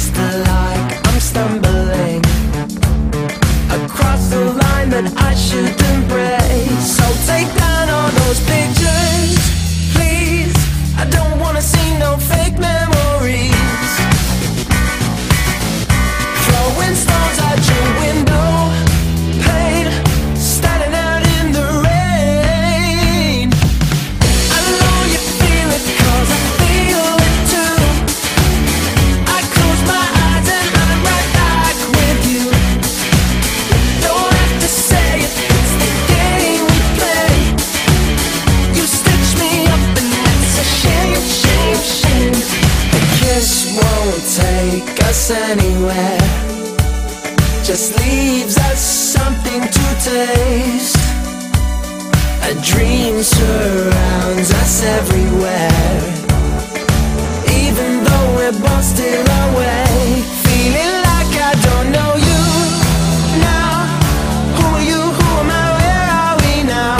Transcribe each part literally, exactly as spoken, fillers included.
faster like I'm stumbling across the line that I shouldn't break. So take down all those pictures, please. I don't wanna see no fake memories. Throwing stones out your window, pain, standing out in the rain. I know you feel it, cause I feel it too. I close my eyes and I'm right back with you. Don't have to say it, it's the game we play. You stitch me up and it's a shame, shame, shame. A kiss won't take us anywhere, just leaves us something to taste. A dream surrounds us everywhere, even though we're both still awake. Feeling like I don't know you now. Who are you, who am I, where are we now?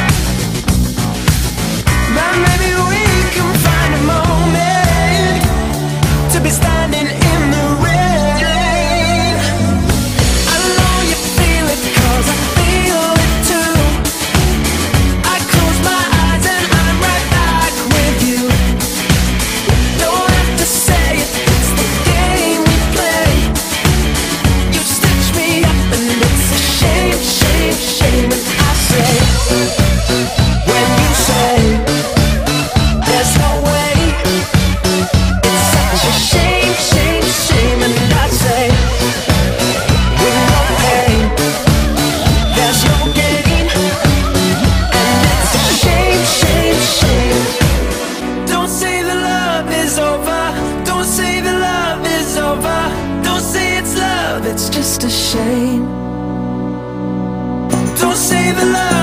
But maybe we can find a moment to be standing in the rain. I know you feel it, cause I feel it too. I close my eyes and I'm right back with you. Don't have to say it, it's the game we play. You stitch me up and it's a shame, shame, shame. And I say, when you say there's no way, it's such a shame, shame, shame. And I say, with no pain, there's no gain. And it's a shame, shame, shame. Don't say the love is over, don't say the love is over, don't say it's love, it's just a shame. Don't say the love